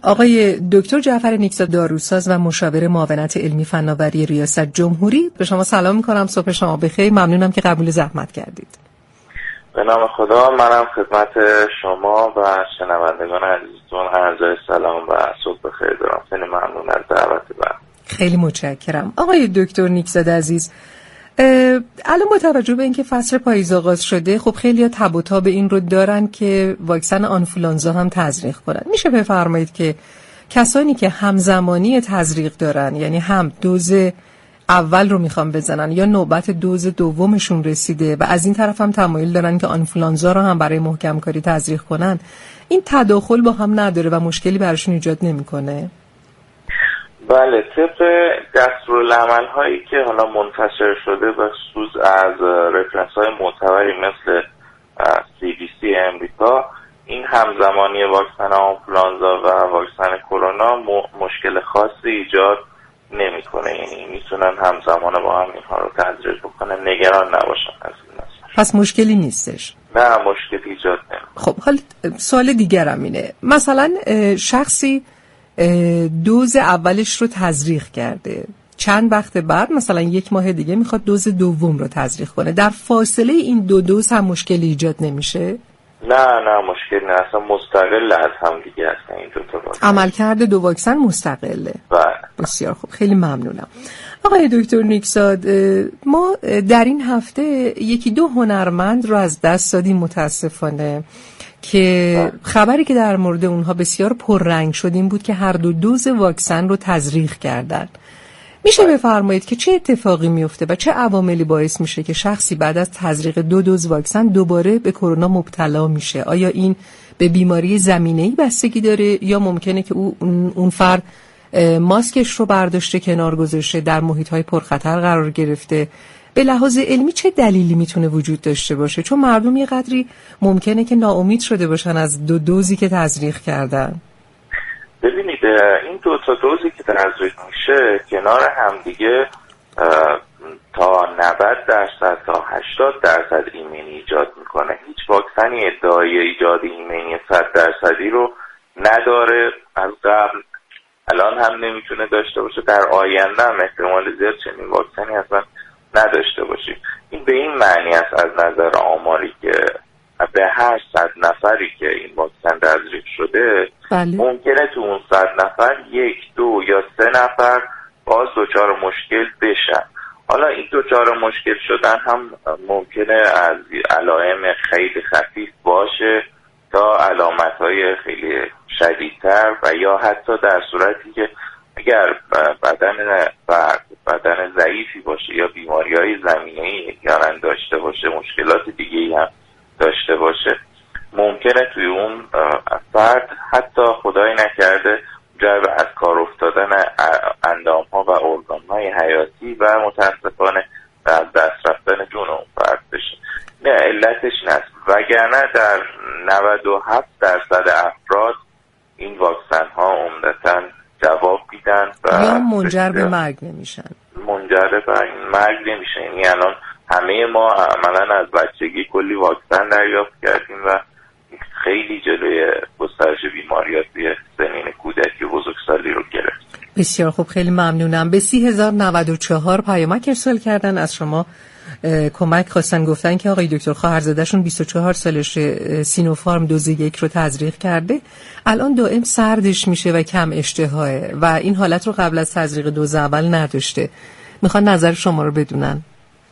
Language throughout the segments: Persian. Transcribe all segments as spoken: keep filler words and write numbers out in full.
آقای دکتر جعفر نیکزاد داروساز و مشاور معاونت علمی فناوری ریاست جمهوری، به شما سلام می‌کنم. صبح شما بخیر. ممنونم که قبول زحمت کردید. به نام خدا، منم خدمت شما و شنوندگان عزیزتون عرض سلام و صبح بخیر دارم. خیلی ممنون از دعوت من. خیلی متشکرم. آقای دکتر نیکزاد عزیز، الان با توجه به اینکه فصل پاییز آغاز شده، خب خیلی‌ها تب و تاب این رو دارن که واکسن آنفولانزا هم تزریق کنن. میشه بفرمایید که کسانی که همزمانی تزریق دارن، یعنی هم دوز اول رو میخوان بزنن یا نوبت دوز دومشون رسیده و از این طرف هم تمایل دارن که آنفولانزا رو هم برای محکم کاری تزریق کنن، این تداخل با هم نداره و مشکلی براشون ایجاد نمیکنه؟ بله، طبق دستورالعمل هایی که حالا منتشر شده و خصوص از رفرنس های معتبری مثل سی دی سی امریکا، این همزمانی واکسن آنفولانزا و واکسن کرونا مشکل خاصی ایجاد نمیکنه، یعنی میتونن همزمان با هم اینها رو تزریق بکنن، نگران نباشن از این مسئله. پس مشکلی نیستش؟ نه، مشکلی ایجاد نمیکنه. خب حالا سوال دیگرم اینه، مثلا شخصی دوز اولش رو تزریق کرده، چند وقت بعد مثلا یک ماه دیگه میخواد دوز دوم رو تزریق کنه، در فاصله این دو دوز هم مشکلی ایجاد نمیشه؟ نه نه مشکل نه، اصلا مستقل از هم دیگه هستن این دو تا واکسن. عملکرد دو واکسن مستقله. بله. بسیار خوب، خیلی ممنونم. آقای دکتر نیکزاد، ما در این هفته یکی دو هنرمند رو از دست دادیم متاسفانه که خبری که در مورد اونها بسیار پررنگ شد این بود که هر دو دوز واکسن رو تزریق کردن. میشه بفرمایید که چه اتفاقی میفته و چه عواملی باعث میشه که شخصی بعد از تزریق دو دوز واکسن دوباره به کرونا مبتلا میشه؟ آیا این به بیماری زمینه‌ای بستگی داره یا ممکنه که او اون فرد ماسکش رو برداشته کنار گذاشته، در محیط‌های پرخطر قرار گرفته؟ به لحاظ علمی چه دلیلی میتونه وجود داشته باشه؟ چون مردم یه قدری ممکنه که ناامید شده باشن از دو دوزی که تزریق کردن. ببینید، این دو تا دوزی که تزریق میشه کنار همدیگه تا نود درصد تا هشتاد درصد ایمنی ایجاد میکنه. هیچ واکسنی ادعای ایجاد ایمنی صد درصدی رو نداره، از قبل الان هم نمیتونه داشته باشه، در آینده هم احتمال زیاد چنین واکسنی اصلا نداشته باشیم. این به این معنی است از نظر آماری که به هر صد نفری که این واکسن تزریق شده، بله، ممکنه تو اون صد نفر یک، دو یا سه نفر باز دچار مشکل بشن. حالا این دچار مشکل شدن هم ممکنه از علائم خیلی خفیف باشه تا علامت‌های خیلی شدیدتر و یا حتی در صورتی که اگر بدن فرد بدن ضعیفی باشه یا بیماری‌های زمینه‌ای احیانا داشته باشه، مشکلات دیگه‌ای هم داشته باشه، ممکنه توی اون فرد حتی خدای نکرده جای از کار افتادن اندام‌ها و ارگان‌های حیاتی و متاسفانه از دست رفتن جون اون فرد بشه. نه، علتش نیست، وگرنه در نود و هفت درصد افراد این واکسن‌ها عمدتاً جواب میدن و یا منجر به مرگ نمیشن. منجر به مرگ نمیشن. یعنی الان همه ما عملاً از بچگی کلی واکسن دریافت کردیم و خیلی جلوی گسترش بیماریات توی سنین کودکی و بزرگسالی رو گرفت. بسیار خوب، خیلی ممنونم. به سی هزار نود و چهار پیامک ارسال کردن، از شما کمک خواستن، گفتن که آقای دکتر خواهرزاده‌شون بیست و چهار سالش سینوفارم دوز یک رو تزریق کرده، الان دائم سردش میشه و کم اشتهاه و این حالت رو قبل از تزریق دوز اول نداشته. میخوان نظر شما رو بدونن.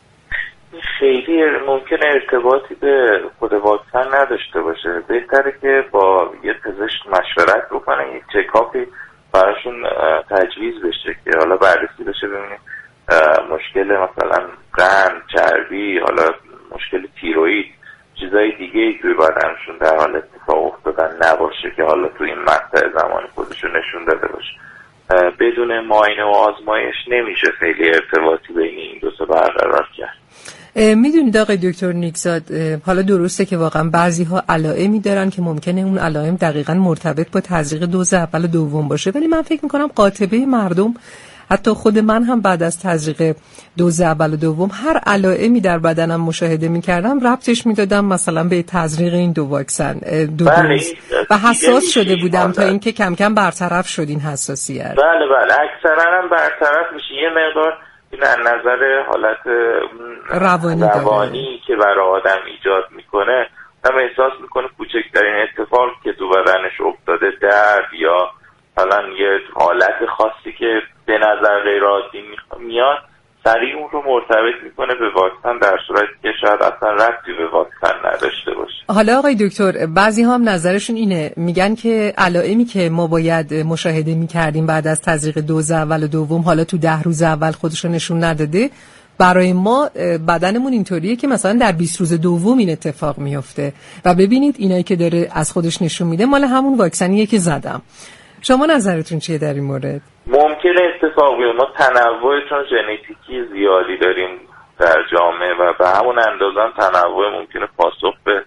خیلی ممکنه ارتباطی به خود واکسن نداشته باشه. بهتره که با یه پزشک مشورت بکنن، یک چکاپی براشون تجویز بشه که حالا بررسی بشه، ببینیم مشکل مثلا قند، چربی، حالا مشکل تیروئید، چیزای دیگه ای توی بدنشون در حال اتفاق افتادن نباشه که حالا توی این مقطع زمانی خودشون نشون داده باشه. بدون معاینه و آزمایش نمیشه خیلی ارتباطی بین این دو تا برقرار کرد. میدونید آقای دکتر نیکزاد، حالا درسته که واقعا بعضی ها علائمی دارن که ممکنه اون علائم دقیقاً مرتبط با تزریق دوز اول و دوم باشه، ولی من فکر میکنم قاطبه مردم حتی خود من هم بعد از تزریق دوز اول و دوم هر علائمی در بدنم مشاهده می‌کردم ربطش می‌دادم مثلا به تزریق این دو واکسن دو دوز و حساس شده بودم تا اینکه کم کم برطرف شد این حساسیت. بله بله اکثرا هم برطرف میشه. یه مقدار این از نظر حالت روانی, روانی که برای آدم ایجاد میکنه، هم احساس میکنه کوچکترین اتفاق که تو بدنش افتاده، درد یا مثلا یه حالت خاصی که به نظر غیر عادی میاد، سریع اون رو مرتبط میکنه به واکسن، در صورتی که شاید اصلا ربطی به واکسن نداشته باشه. حالا آقای دکتر، بعضی ها هم نظرشون اینه، میگن که علائمی که ما باید مشاهده میکردیم بعد از تزریق دوز اول و دوم حالا تو ده روز اول خودشو نشون نداده، برای ما بدنمون اینطوریه که مثلا در بیست روز دوم این اتفاق میفته و ببینید اینایی که داره از خودش نشون میده مال همون واکسنیه که زدم. شما نظرتون چیه در این مورد؟ ممکنه اتفاق بیفته. ما تنوع چون ژنتیکی زیادی داریم در جامعه و به همون اندازه هم تنوع ممکنه پاسخ به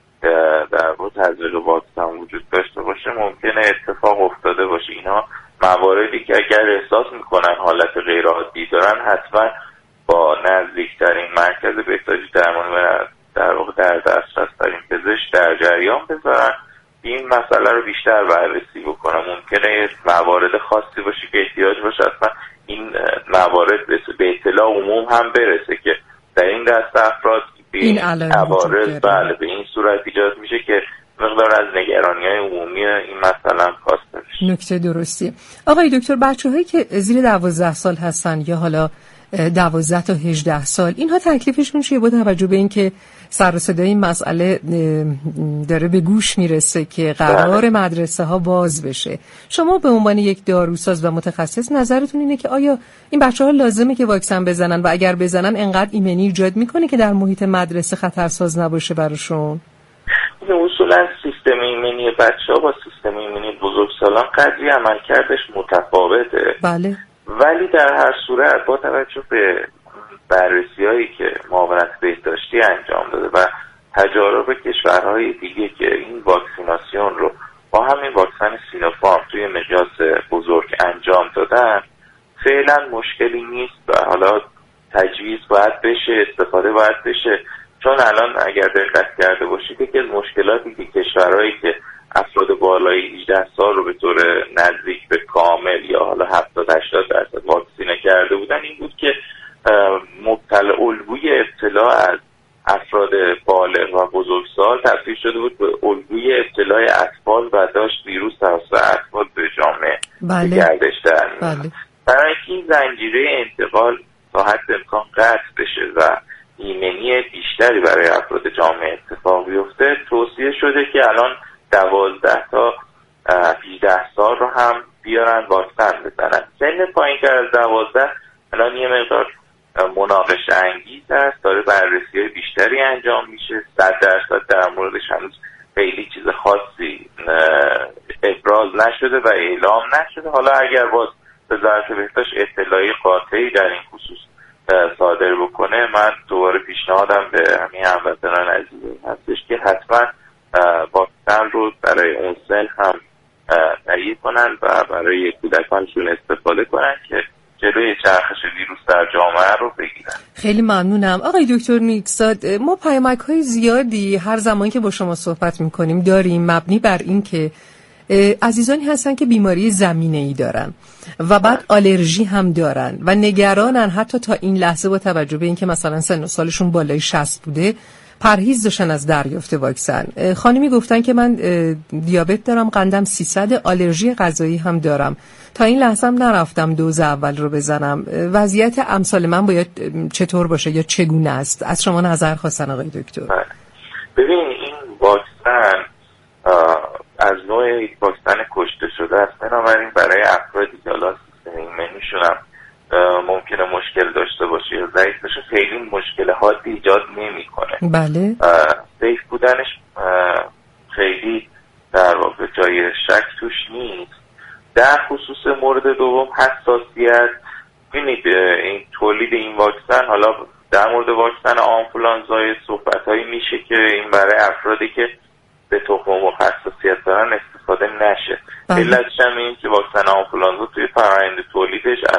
در واقع تزریق واکسن وجود داشته باشه، ممکنه اتفاق افتاده باشه. اینا مواردی که اگر احساس میکنن حالت غیر عادی دارن، حتما با نزدیکترین مرکز بهداشتی درمان و در واقع در دسترس ترین پزشک در جریان بذارن، این مسئله رو بیشتر بررسی بکنم. ممکنه موارد خاصی باشه که احتیاج باشه اصلا این موارد به اطلاع عموم هم برسه که در این دسته افراد به این موارد بله به این صورت ایجاد میشه که مقدار از نگرانی‌های عمومی این مسئله کاسته بشه. نکته درستی. آقای دکتر، بچه‌هایی که زیر دوازده سال هستن یا حالا دوازده تا هجده سال، اینها تکلیفشون چیه با توجه به اینکه سر و صدای این مسئله داره به گوش میرسه که قرار مدرسه ها باز بشه؟ شما به عنوان یک داروساز و متخصص نظرتون اینه که آیا این بچه ها لازمه که واکسن بزنن و اگر بزنن انقدر ایمنی ایجاد میکنه که در محیط مدرسه خطرساز نباشه براشون؟ اصولا سیستم ایمنی بچه ها با سیستم ایمنی بزرگسالان قدری عملکردش متفاوته. بله. ولی در هر صورت با توجه به بررسی‌هایی که معاونت بهداشتی انجام داده و تجارب کشورهای دیگه که این واکسیناسیون رو با همین واکسن سینوفارم توی مقیاس بزرگ انجام دادن، فعلا مشکلی نیست و حالا تجویز باید بشه، استفاده باید بشه. چون الان اگر دقت کرده باشید که از مشکلاتی که کشورهایی که افراد بالای هجده سال رو به طور نزدیک به کامل یا حالا هفتاد هشتاد درصد واکسینه کرده بودن، این بود که مبتلا الگوی ابتلا از افراد بالغ و بزرگسال تبدیل شده بود به الگوی ابتلای اطفال و داشت ویروس توسط اطفال به جامعه بله. گردش در بله. برای این زنجیره انتقال تا حد امکان قطع بشه و ایمنی بیشتری برای افراد جامعه اتفاق بیفته، توصیه شده که الان دوازده تا هجده سال رو هم بیارن واکسن بزنن. سن پایین‌تر از دوازده الان یه مقدار مناقشه انگیز هست، داره بررسی های بیشتری انجام میشه. صد درصد در موردش هنوز خیلی چیز خاصی ابراز نشده و اعلام نشده. حالا اگر باز وزارت بهداشت اطلاعی قاطعی در این خصوص صادر بکنه، من دوباره پیشنهادم به همین هموطنان عزیز هستش که حتما واکسن رو برای اون سن هم تهیه کنن و برای کودکانشون استفاده کنن که جلوی چرخش ویروس در جامعه رو بگیرن. خیلی ممنونم. آقای دکتر نیکزاد، ما پیامک‌های زیادی هر زمان که با شما صحبت می‌کنیم داریم مبنی بر این که عزیزانی هستن که بیماری زمینه‌ای دارن و بعد آلرژی هم دارن و نگرانن، حتی تا این لحظه با توجه به اینکه مثلا سن و سالشون بالای شصت بوده پرهیز داشتن از دریافت واکسن. خانمی گفتن که من دیابت دارم، قندم سیصد، آلرژی غذایی هم دارم، تا این لحظه هم نرفتم دوز اول رو بزنم. وضعیت امثال من باید چطور باشه یا چگونه است؟ از شما نظر خواستن آقای دکتر. ببین، این واکسن از نوع واکسن کشته شده است، بنابراین برای افرادی که حالا سیستم ایمنیشون هم ممکنه مشکل داشته باشه یا ضعیف باشه، خیلی مشکل حادی ایجاد نمیکنه. بله. سیف بودنش خیلی در واقع جای شک توش نیست. در خصوص مورد دوم حساسیت، ببینید این تولید این واکسن، حالا در مورد واکسن آنفولانزای صحبت‌هایی میشه که این برای افرادی که به تخم مرغ حساسیت دارن استفاده نشه. علتش هم این که واکسن آنفولانزا توی فرآیند تولیدش از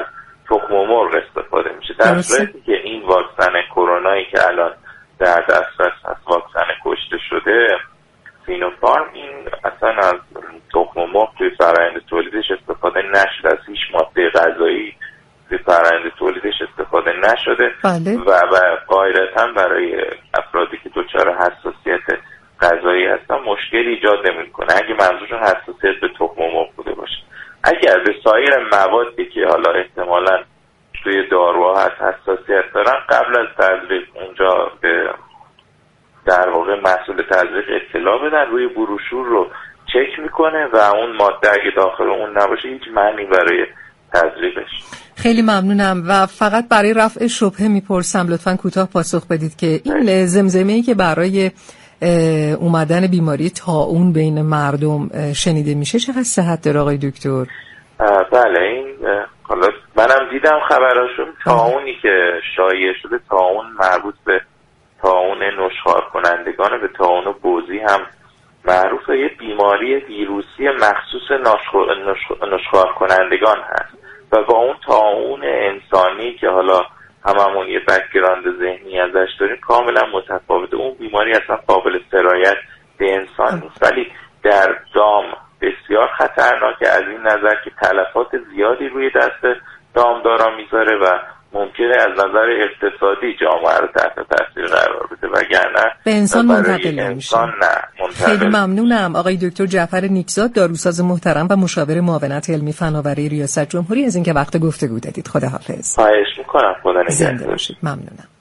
تخم مرغ استفاده میشه، در صورتی که این واکسن کرونایی که الان در دسترس هست، واکسن کشته شده سینوفارم، این اصلا از تخم مرغ توی فرآیند تولیدش استفاده نشده، از هیچ ماده غذایی توی فرآیند تولیدش استفاده نشده. بله. و و قاعدتاً برای افرادی که دچار حساسیت غذایی هستن مشکلی ایجاد نمیکنه اگه منظورشون حساسیت به تخم مرغ بوده باشه. اگر به سایر موادی که حالا احتمالاً توی داروها هست حساسیت دارن، قبل از تزریق اونجا به در واقع مسئول تزریق اطلاع بدن، روی بروشور رو چک میکنه و اون ماده اگه داخل اون نباشه هیچ معنی برای تزریقش. خیلی ممنونم و فقط برای رفع شبهه میپرسم، لطفاً کوتاه پاسخ بدید که این زمزمه‌ای که برای اومدن بیماری طاعون بین مردم شنیده میشه چقدر صحت داره آقای دکتر؟ بله، این حالا منم دیدم خبراشو. طاعونی که شایع شده طاعون مربوط به طاعون نشخوار کنندگان، به طاعون بوزی هم معروفه، یه بیماری ویروسی مخصوص نشخوار کنندگان هست و با اون طاعون انسانی که حالا هممون یه بک‌گراند ذهنی ازش داریم کاملا متفاوته. اون بیماری اصلا قابل سرایت به انسان نیست، ولی در دام بسیار خطرناکه از این نظر که تلفات زیادی روی دست دامدارا میذاره و ممکنه از نظر اقتصادی جامعه رو تحت تاثیر قرار بده، وگرنه به انسان منتقل نمیشه. نه منتقل. خیلی ممنونم آقای دکتر جعفر نیکزاد، داروساز محترم و مشاور معاونت علمی فناوری ریاست جمهوری، از اینکه وقت گفتگو دادید. خداحافظ. خواهش میکنم. خدا نگهدار. زنده باشید. ممنونم.